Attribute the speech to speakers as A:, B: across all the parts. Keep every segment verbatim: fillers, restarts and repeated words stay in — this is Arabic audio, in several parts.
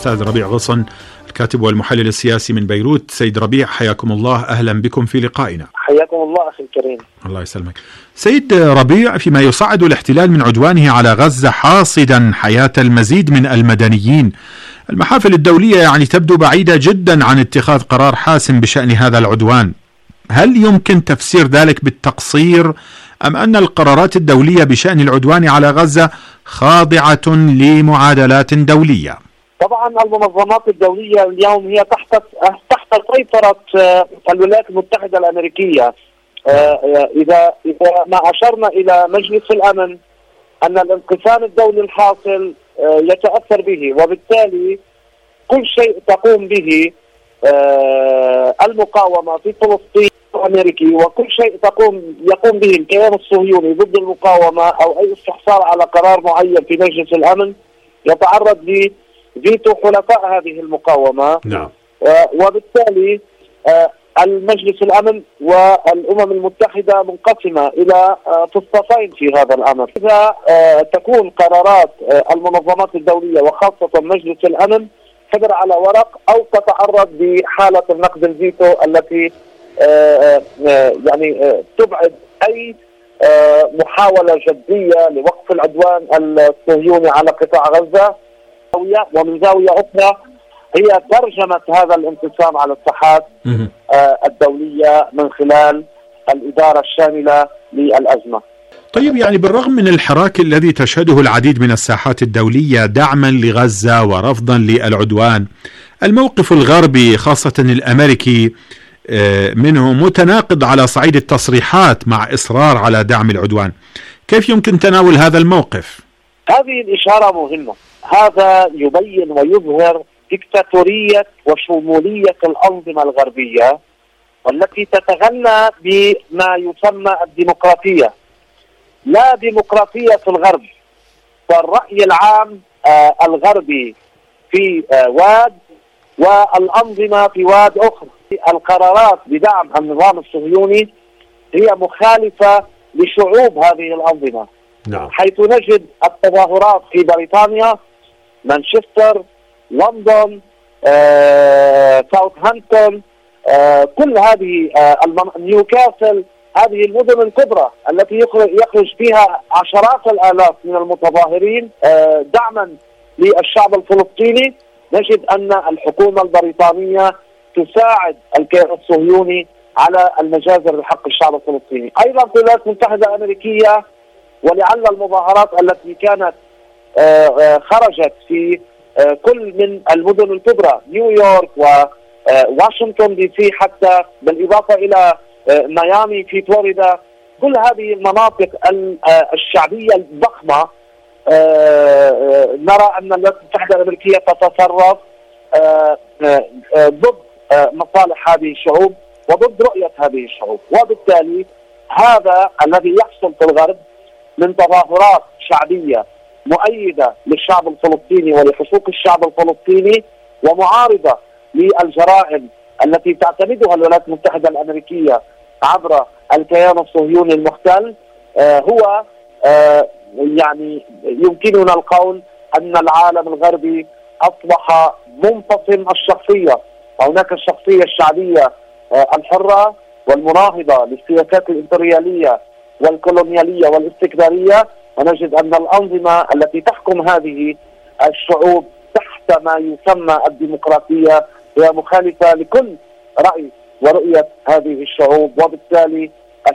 A: الأستاذ ربيع غصن، الكاتب والمحلل السياسي من بيروت. سيد ربيع، حياكم الله، أهلا بكم في لقائنا.
B: حياكم الله أخي الكريم.
A: الله يسلمك. سيد ربيع، فيما يصعد الاحتلال من عدوانه على غزة حاصدا حياة المزيد من المدنيين، المحافل الدولية يعني تبدو بعيدة جدا عن اتخاذ قرار حاسم بشأن هذا العدوان. هل يمكن تفسير ذلك بالتقصير، أم أن القرارات الدولية بشأن العدوان على غزة خاضعة لمعادلات دولية؟
B: طبعا المنظمات الدولية اليوم هي تحت تحت سيطرة الولايات المتحدة الأمريكية. إذا إذا ما أشرنا إلى مجلس الأمن أن الانقسام الدولي الحاصل يتأثر به، وبالتالي كل شيء تقوم به المقاومة في فلسطين الأمريكي، وكل شيء تقوم يقوم به الكيان الصهيوني ضد المقاومة أو أي استحصال على قرار معين في مجلس الأمن يتعرض لفيتو حلفاء هذه المقاومة.
A: نعم.
B: وبالتالي المجلس الأمن والأمم المتحدة منقسمة إلى فصتين في هذا الأمر. إذا تكون قرارات المنظمات الدولية وخاصة مجلس الأمن حجر على ورق، أو تتعرض بحالة النقد الفيتو التي يعني تبعد أي محاولة جدية لوقف العدوان الصهيوني على قطاع غزة. ومن زاوية أخرى هي ترجمة هذا الانقسام على الساحات الدولية من خلال الإدارة الشاملة للأزمة.
A: طيب، يعني بالرغم من الحراك الذي تشهده العديد من الساحات الدولية دعما لغزة ورفضا للعدوان، الموقف الغربي خاصة الأمريكي منه متناقض على صعيد التصريحات مع إصرار على دعم العدوان. كيف يمكن تناول هذا الموقف؟
B: هذه الإشارة مهمة. هذا يبين ويظهر ديكتاتورية وشمولية الأنظمة الغربية، والتي تتغنى بما يسمى الديمقراطية. لا ديمقراطية في الغرب، فالرأي العام آه الغربي في آه واد، والأنظمة في واد أخرى. القرارات بدعم النظام الصهيوني هي مخالفة لشعوب هذه الأنظمة.
A: نعم.
B: حيث نجد التظاهرات في بريطانيا، مانشستر، لندن، آه، ساوثهامبتون، آه، كل هذه آه، نيوكاسل، هذه المدن الكبرى التي يخرج فيها عشرات الآلاف من المتظاهرين آه، دعما للشعب الفلسطيني. نجد أن الحكومة البريطانية تساعد الكيان الصهيوني على المجازر بحق الشعب الفلسطيني. أيضا في الولايات المتحدة الأمريكية، ولعل المظاهرات التي كانت آه، آه، خرجت في آه، كل من المدن الكبرى، نيويورك وواشنطن دي سي، حتى بالإضافة إلى آه، ميامي في فلوريدا، كل هذه المناطق الشعبية الضخمة آه، آه، نرى أن الولايات المتحدة الأمريكية تتصرف آه، آه، آه، ضد آه، مصالح هذه الشعوب وضد رؤية هذه الشعوب. وبالتالي هذا الذي يحصل في الغرب من تظاهرات شعبية مؤيدة للشعب الفلسطيني ولحقوق الشعب الفلسطيني، ومعارضة للجرائم التي تعتمدها الولايات المتحدة الأمريكية عبر الكيان الصهيوني المحتل، آه هو آه يعني يمكننا القول أن العالم الغربي أصبح منفصل الشخصية. هناك الشخصية الشعبية آه الحرة والمناهضة للسياسات الإمبريالية والكولونيالية والاستكبارية، ونجد أن الأنظمة التي تحكم هذه الشعوب تحت ما يسمى الديمقراطية هي مخالفة لكل رأي ورؤية هذه الشعوب. وبالتالي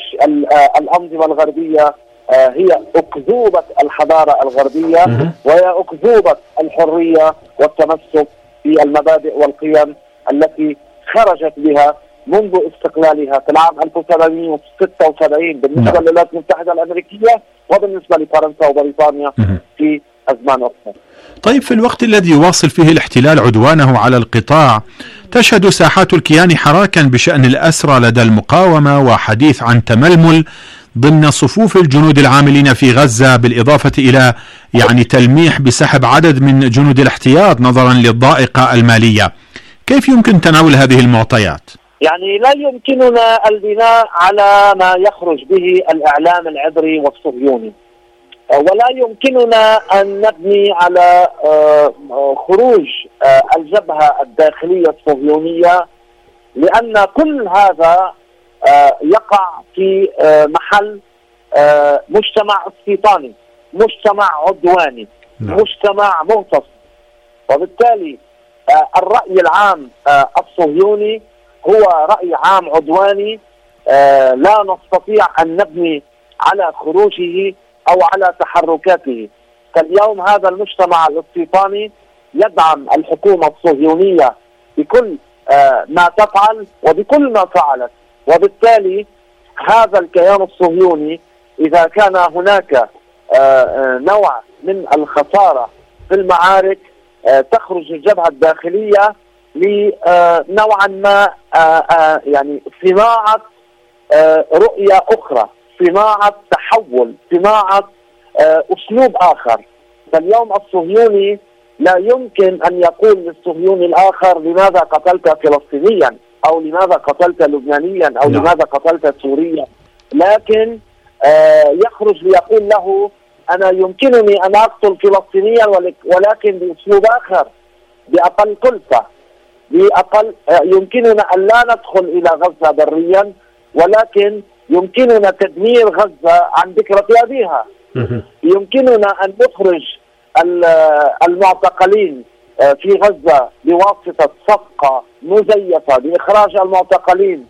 B: الأنظمة الغربية هي أكذوبة الحضارة الغربية، وهي أكذوبة الحرية والتمسك في المبادئ والقيم التي خرجت بها منذ استقلالها في العام ألف وسبعمئة وستة وسبعين بالنسبة للولايات المتحدة الأمريكية، وبالنسبة لفرنسا وبريطانيا في أزمان أخرى.
A: طيب، في الوقت الذي يواصل فيه الاحتلال عدوانه على القطاع، تشهد ساحات الكيان حراكا بشأن الأسرى لدى المقاومة، وحديث عن تململ ضمن صفوف الجنود العاملين في غزة، بالإضافة إلى يعني تلميح بسحب عدد من جنود الاحتياط نظرا للضائقة المالية. كيف يمكن تناول هذه المعطيات؟
B: يعني لا يمكننا البناء على ما يخرج به الإعلام العبري والصهيوني. ولا يمكننا أن نبني على خروج الجبهة الداخلية الصهيونية، لأن كل هذا يقع في محل مجتمع استيطاني، مجتمع عدواني، مجتمع مغتصب. وبالتالي الرأي العام الصهيوني هو رأي عام عدواني، لا نستطيع أن نبني على خروجه أو على تحركاته. فاليوم هذا المجتمع الاستيطاني يدعم الحكومة الصهيونية بكل ما تفعل وبكل ما فعلت، وبالتالي هذا الكيان الصهيوني إذا كان هناك نوع من الخسارة في المعارك تخرج الجبهة الداخلية لنوعا ما يعني صناعة رؤية أخرى، صناعة تحول، صناعة أسلوب آخر. فاليوم الصهيوني لا يمكن أن يقول للصهيوني الآخر لماذا قتلت فلسطينيا، أو لماذا قتلت لبنانيا، أو لا. لماذا قتلت سوريا، لكن يخرج ليقول له أنا يمكنني أن أقتل فلسطينيا ولكن بأسلوب آخر، بأقل كلفة، بأقل يمكننا أن لا ندخل إلى غزة بريا، ولكن يمكننا تدمير غزة عن ذكرى أبيها. يمكننا أن نخرج المعتقلين في غزة بواسطة صفقة مزيفة لإخراج المعتقلين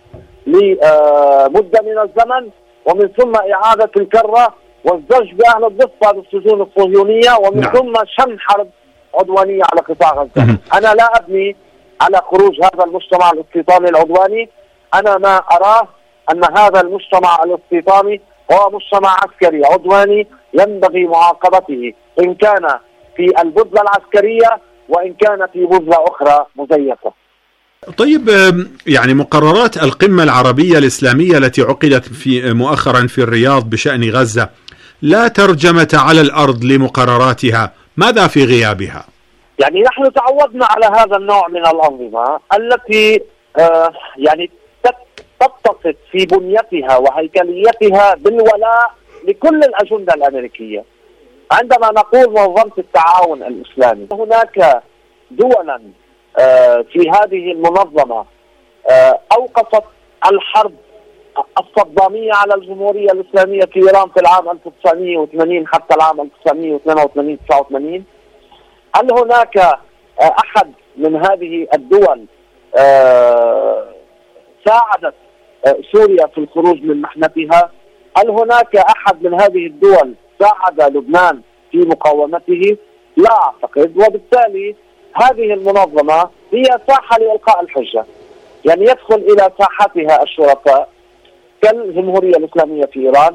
B: لمدة من الزمن، ومن ثم إعادة الكرة والزج بأهل الضفة بالسجون الصهيونية، ومن نعم. ثم شن حرب عدوانية على قطاع غزة. أنا لا أبني على خروج هذا المجتمع الاستيطاني العدواني. أنا ما أراه أن هذا المجتمع الاستيطاني هو مجتمع عسكري عدواني ينبغي معاقبته، إن كان في البذلة العسكرية وإن كان في بذلة أخرى مزيفة.
A: طيب، يعني مقررات القمة العربية الإسلامية التي عقدت في مؤخرا في الرياض بشأن غزة لا ترجمة على الأرض لمقرراتها، ماذا في غيابها؟
B: يعني نحن تعودنا على هذا النوع من الأنظمة التي آه يعني تتصف في بنيتها وهيكليتها بالولاء لكل الأجندة الأمريكية. عندما نقول منظمة التعاون الإسلامي، هناك دولا آه في هذه المنظمة آه أوقفت الحرب الصدامية على الجمهورية الإسلامية في إيران في العام ألف وتسعمئة وثمانين حتى العام ألف وتسعمئة واثنين وثمانين تسعة وثمانين. هل هناك آه أحد من هذه الدول آه ساعدت آه سوريا في الخروج من محنتها؟ هل هناك أحد من هذه الدول ساعد لبنان في مقاومته؟ لا أعتقد. وبالتالي هذه المنظمة هي ساحة لإلقاء الحجة، يعني يدخل إلى ساحتها الشرفاء كالجمهورية الإسلامية في إيران،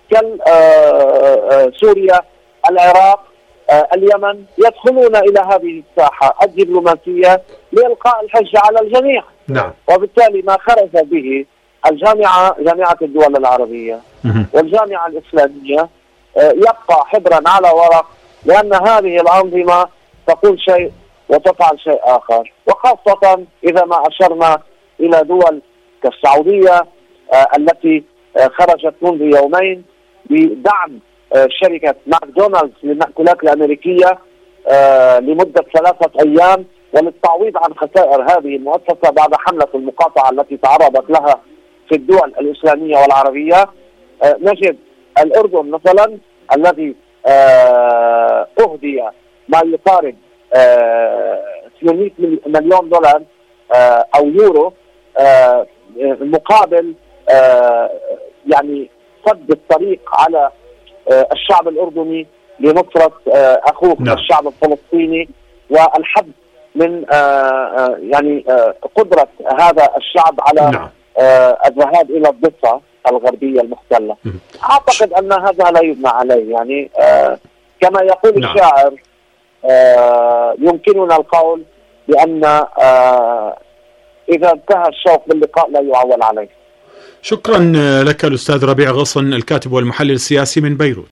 B: كالسوريا، العراق، اليمن، يدخلون إلى هذه الساحة الدبلوماسية لإلقاء الحجة على الجميع.
A: نعم.
B: وبالتالي ما خرج به الجامعة جامعة الدول العربية والجامعة الإسلامية يبقى حبرا على ورق، لأن هذه الأنظمة تقول شيء وتفعل شيء آخر، وخاصة إذا ما أشرنا إلى دول كالسعودية آه التي آه خرجت منذ يومين بدعم آه شركة ماكدونالدز للمأكولات الأمريكية آه لمدة ثلاثة أيام، وللتعويض عن خسائر هذه المؤسسة بعد حملة المقاطعة التي تعرضت لها في الدول الإسلامية والعربية. آه نجد الأردن مثلا الذي آه أهدي ما يقارب ثمانمئة مليون دولار آه أو يورو آه مقابل آه يعني سد الطريق على آه الشعب الأردني لنصرة آه أخوه نعم. الشعب الفلسطيني، والحد من آه يعني آه قدرة هذا الشعب على نعم. آه الذهاب إلى الضفة الغربية المحتلة. أعتقد أن هذا لا يبنى عليه، يعني آه كما يقول نعم. الشاعر آه يمكننا القول بأن آه إذا انتهى الشوق باللقاء لا يعول عليه.
A: شكرا لك الأستاذ ربيع غصن، الكاتب والمحلل السياسي من بيروت.